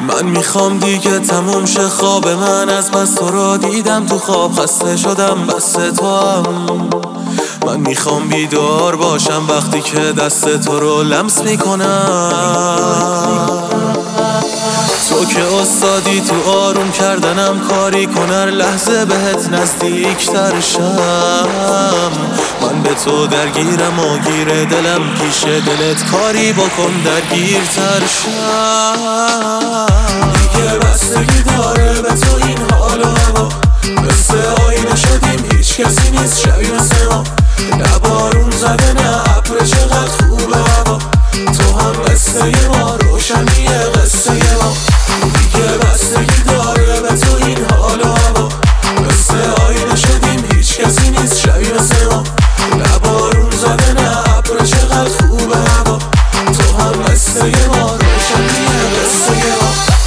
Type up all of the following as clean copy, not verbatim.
من میخوام دیگه تموم شه خواب من، از بس تو رو دیدم تو خواب خسته شدم بس تو هم. من میخوام بیدار باشم وقتی که دست تو رو لمس میکنم. تو که استادی تو آروم کردنم، کاری کن هر لحظه بهت نزدیک تر شم. من به تو درگیرم و گیر دلم پیش دلت، کاری بکن درگیر تر شم. دیگه بستگی داره به تو این حال و هوا، مثل آینه شدیم هیچ کسی نیست شبیه مثل ما. نه بارون زده نه ابر، چقدر خوبه هوا، تو هم قصه ما، روشنی قصه ما. دیگه بستگی داره به تو این حال و هوا، مثل آینه شدیم هیچ کسی نیست شبیه مثل ما. نه بارون زده نه ابر، چقدر خوبه هوا، تو هم قصه ما، روشنی قصه ما.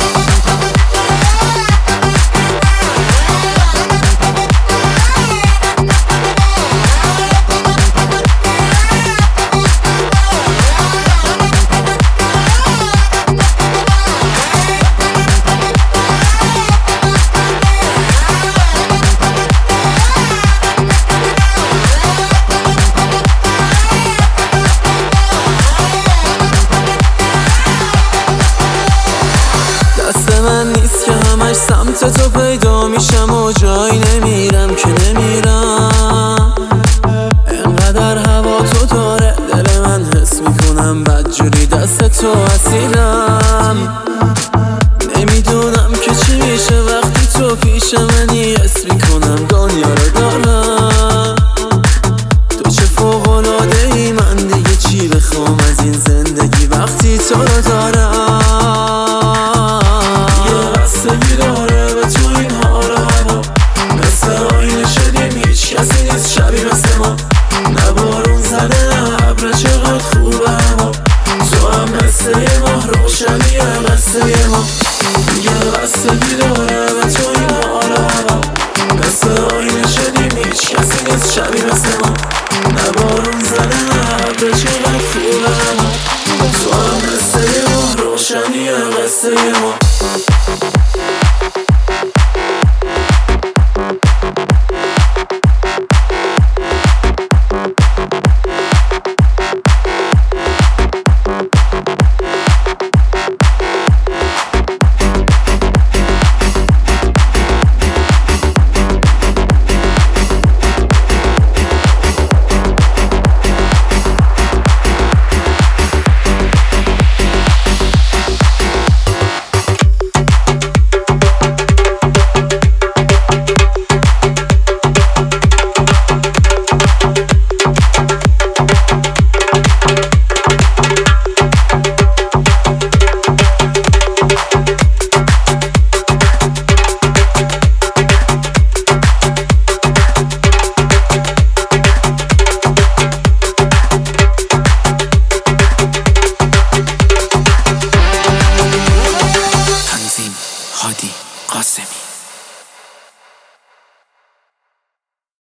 من نیست که همش سمت تو پیدا میشم و جایی نمیرم که نمیرم. انقدر هوا تو داره دل من حس میکنم بدجوری دست تو اسیرم. نمیدونم که چی میشه وقتی تو پیش منی، حس میکنم دنیا رو دارم. تو چه فوق‌العاده ای، من دیگه چی بخوام از این زندگی وقتی تو رو دارم. بستگی داره به تو این حال و هوا، مثل آینه شدیم هیچ کسی نیست شبیه مثل ما. نه بارون زده نه ابر، چقدر خوبه هوا، تو هم مثل ما، روشنی قصه ما. یه بستگی داره به تو این حال و هوا، مثل آینه شدیم هیچ کسی نیست شبیه مثل ما. نه بارون زده نه ابر، چقدر خوبه هوا، تو هم مثل ما، روشنی قصه ما.